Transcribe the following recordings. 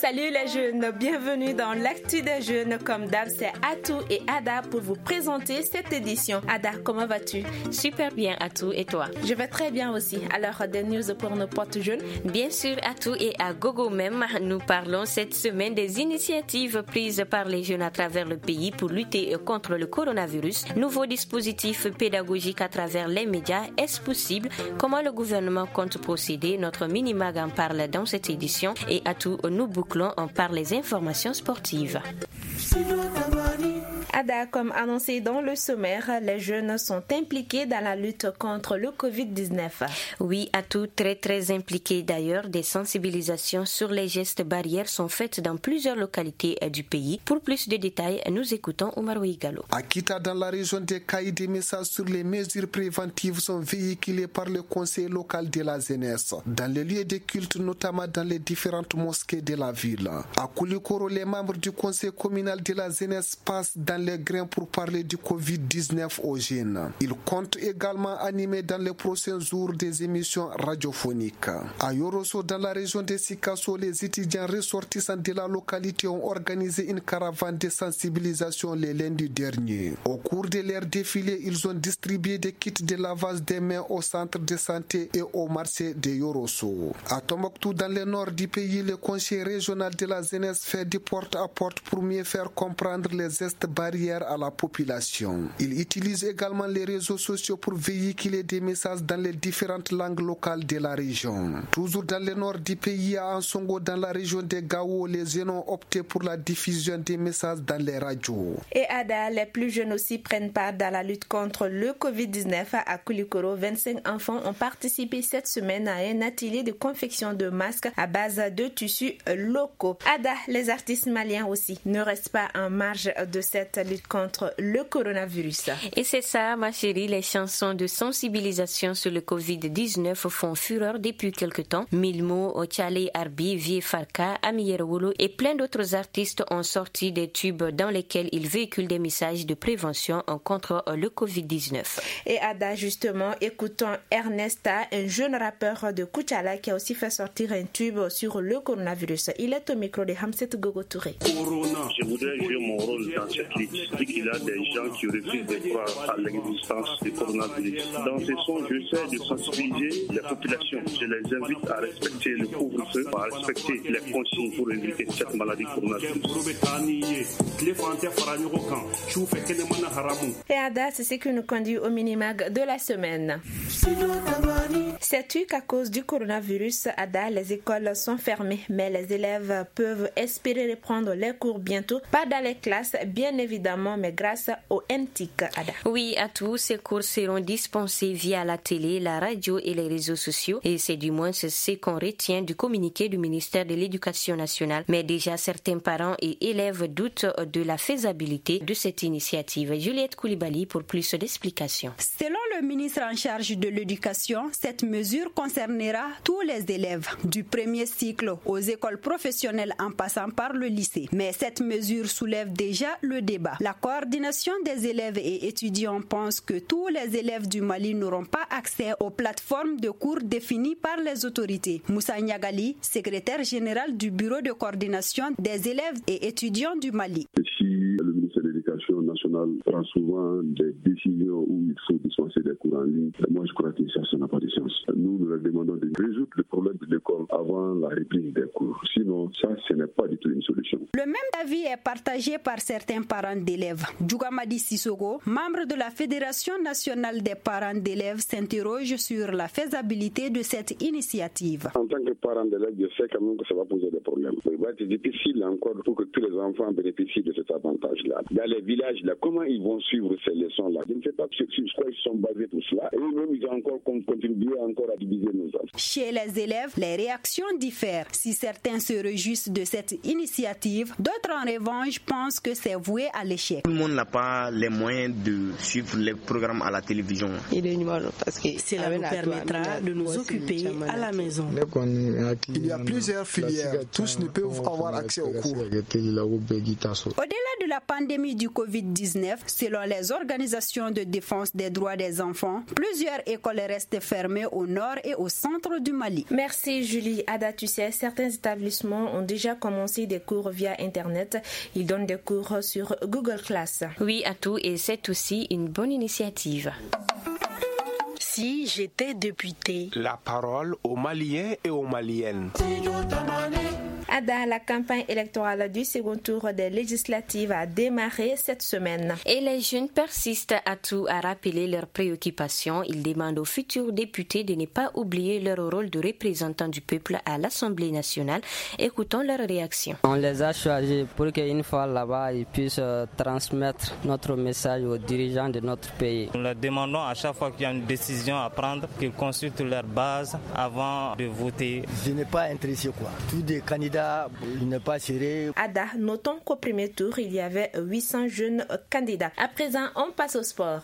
Salut les jeunes, bienvenue dans l'actu des jeunes. Comme d'hab, c'est Atou et Ada pour vous présenter cette édition. Ada, comment vas-tu? Super bien Atou, et toi? Je vais très bien aussi. Alors, des news pour nos potes jeunes? Bien sûr Atou, et à Gogo même, nous parlons cette semaine des initiatives prises par les jeunes à travers le pays pour lutter contre le coronavirus. Nouveaux dispositifs pédagogiques à travers les médias, est-ce possible? Comment le gouvernement compte procéder? Notre mini-mag en parle dans cette édition. Et Atou, nous bouclons par les informations sportives. Ada, comme annoncé dans le sommaire, les jeunes sont impliqués dans la lutte contre le Covid-19. Oui, Atou, très impliqués d'ailleurs. Des sensibilisations sur les gestes barrières sont faites dans plusieurs localités du pays. Pour plus de détails, nous écoutons Omar Ouigalo. À Kita, dans la région des Cailles, des messages sur les mesures préventives sont véhiculés par le conseil local de la jeunesse, dans les lieux de culte, notamment dans les différentes mosquées de la ville. À Koulikoro, les membres du conseil communal de la jeunesse passent dans les grains pour parler du Covid-19 aux jeunes. Ils comptent également animer dans les prochains jours des émissions radiophoniques. À Yoroso, dans la région de Sikasso, les étudiants ressortissants de la localité ont organisé une caravane de sensibilisation le lundi dernier. Au cours de leur défilé, ils ont distribué des kits de lavage des mains au centre de santé et au marché de Yoroso. À Tombouctou, dans le nord du pays, le conseil régional de la jeunesse fait du porte-à-porte pour mieux faire comprendre les gestes barrières à la population. Il utilise également les réseaux sociaux pour véhiculer des messages dans les différentes langues locales de la région. Toujours dans le nord du pays, à Ansongo, dans la région de Gao, les jeunes ont opté pour la diffusion des messages dans les radios. Et Ada, les plus jeunes aussi prennent part dans la lutte contre le Covid-19. À Koulikoro, 25 enfants ont participé cette semaine à un atelier de confection de masques à base de tissus locaux. Ada, les artistes maliens aussi ne restent pas en marge de cette lutte contre le coronavirus. Et c'est ça, ma chérie, les chansons de sensibilisation sur le Covid-19 font fureur depuis quelque temps. Milmo, Ochale Arbi, Vie Farka, Amiyerwolo et plein d'autres artistes ont sorti des tubes dans lesquels ils véhiculent des messages de prévention contre le Covid-19. Et Ada, justement, écoutons Ernesta, un jeune rappeur de Kuchala qui a aussi fait sortir un tube sur le coronavirus. Il est au micro de Hamset Gogo Touré. Corona, je voudrais jouer mon rôle dans cette lutte. C'est qu'il y a des gens qui refusent de croire à l'existence du coronavirus. Dans ces sons, j'essaie de sensibiliser les populations. Je les invite à respecter le couvre-feu, à respecter les consignes pour éviter cette maladie coronavirus. Et Ada, c'est ce qui nous conduit au mini-mag de la semaine. Sais-tu qu'à cause du coronavirus, Ada, les écoles sont fermées, mais les élèves peuvent espérer reprendre les cours bientôt, pas dans les classes, bien évidemment, mais grâce au MTIC, Ada. Oui, à tous, ces cours seront dispensés via la télé, la radio et les réseaux sociaux, et c'est du moins ce qu'on retient du communiqué du ministère de l'Éducation nationale. Mais déjà, certains parents et élèves doutent de la faisabilité de cette initiative. Juliette Koulibaly pour plus d'explications. Selon le ministre en charge de l'Éducation, cette mesure concernera tous les élèves, du premier cycle aux écoles professionnelles en passant par le lycée. Mais cette mesure soulève déjà le débat. La coordination des élèves et étudiants pense que tous les élèves du Mali n'auront pas accès aux plateformes de cours définies par les autorités. Moussa Niagali, secrétaire général du bureau de coordination des élèves et étudiants du Mali. Si le ministère de l'Éducation nationale prend souvent des décisions où il faut dispenser des cours en ligne, moi je crois que ça n'a pas de sens. Nous leur demandons de résoudre le problème de l'école avant la reprise des cours. Sinon, ça, ce n'est pas du tout une solution. Le même avis est partagé par certains parents d'élèves. Djougamadi Sissoko, membre de la Fédération nationale des parents d'élèves, s'interroge sur la faisabilité de cette initiative. En tant que parent d'élèves, je sais quand même que ça va poser des problèmes. Il va être difficile encore pour que tous les enfants bénéficient de cet avantage-là. Dans les villages, là, comment ils vont suivre ces leçons-là? Je ne sais pas sur quoi ils sont basés pour cela. Et eux-mêmes, ils ont encore contribué encore à diviser nos enfants. Chez les élèves, les réactions diffèrent. Si certains se réjouissent de cette initiative, d'autres en revanche pensent que c'est voué à l'échec. Tout le monde n'a pas les moyens de suivre les programmes à la télévision. Cela nous permettra de nous occuper à la maison. Il y a plusieurs filières. Tous ne peuvent avoir accès aux cours. Au-delà de la pandémie du Covid-19, selon les organisations de défense des droits des enfants, plusieurs écoles restent fermées au nord et au centre du Mali. Merci Julie. Ada, tu sais, certains établissements ont déjà commencé des cours via Internet. Ils donnent des cours sur Google Class. Oui, Atou, et c'est aussi une bonne initiative. Si j'étais députée. La parole aux Maliens et aux Maliennes. Ada, la campagne électorale du second tour des législatives a démarré cette semaine. Et les jeunes persistent à rappeler leurs préoccupations. Ils demandent aux futurs députés de ne pas oublier leur rôle de représentants du peuple à l'Assemblée nationale. Écoutons leurs réactions. On les a choisis pour qu'une fois là-bas, ils puissent transmettre notre message aux dirigeants de notre pays. Nous leur demandons à chaque fois qu'il y a une décision à prendre, qu'ils consultent leur base avant de voter. Je n'ai pas intéressé quoi. Tous des candidats, il n'est pas serré. Ada, notons qu'au premier tour, il y avait 800 jeunes candidats. À présent, on passe au sport.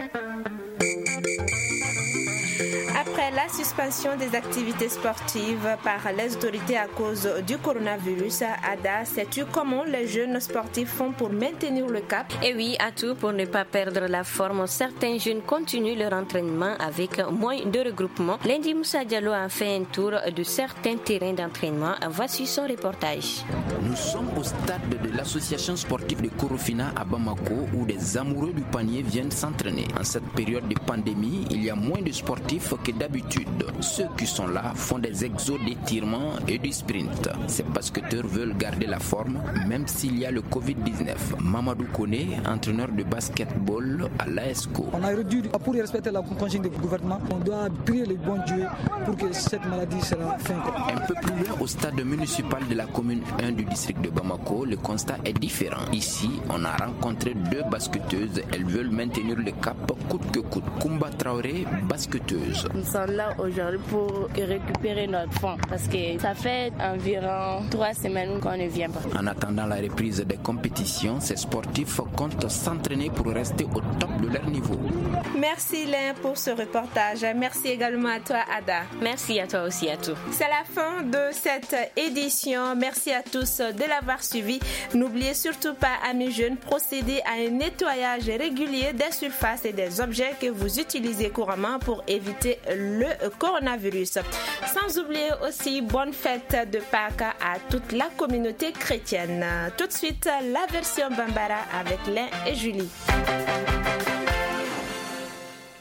Après la suspension des activités sportives par les autorités à cause du coronavirus, Ada, sais-tu comment les jeunes sportifs font pour maintenir le cap? Et oui, Atou, pour ne pas perdre la forme, certains jeunes continuent leur entraînement avec moins de regroupement. Lundi, Moussa Diallo a fait un tour de certains terrains d'entraînement. Voici son reportage. Nous sommes au stade de l'association sportive de Korofina à Bamako où des amoureux du panier viennent s'entraîner. En cette période de pandémie, il y a moins de sportifs que d'habitude. Ceux qui sont là font des exos d'étirement et du sprint. Ces basketteurs veulent garder la forme même s'il y a le Covid-19. Mamadou Kone, entraîneur de basketball à l'AESCO. On a réduit pour respecter la consigne du gouvernement. On doit prier les bons dieux pour que cette maladie sera fin. Un peu plus loin au stade municipal de la commune 1 du district de Bamako, le constat est différent. Ici, on a rencontré 2 basketteuses. Elles veulent maintenir le cap coûte que coûte. Kumba Traoré, basketteuse. Nous sommes là aujourd'hui pour récupérer notre fonds parce que ça fait environ 3 semaines qu'on ne vient pas. En attendant la reprise des compétitions, ces sportifs comptent s'entraîner pour rester au top de leur niveau. Merci Léa pour ce reportage. Merci également à toi Ada. Merci à toi aussi Atou. C'est la fin de cette édition. Merci à tous de l'avoir suivi. N'oubliez surtout pas, amis jeunes, procédez à un nettoyage régulier des surfaces et des objets que vous utilisez couramment pour éviter le coronavirus. Sans oublier aussi, bonne fête de Pâques à toute la communauté chrétienne. Tout de suite, la version Bambara avec Léa et Julie.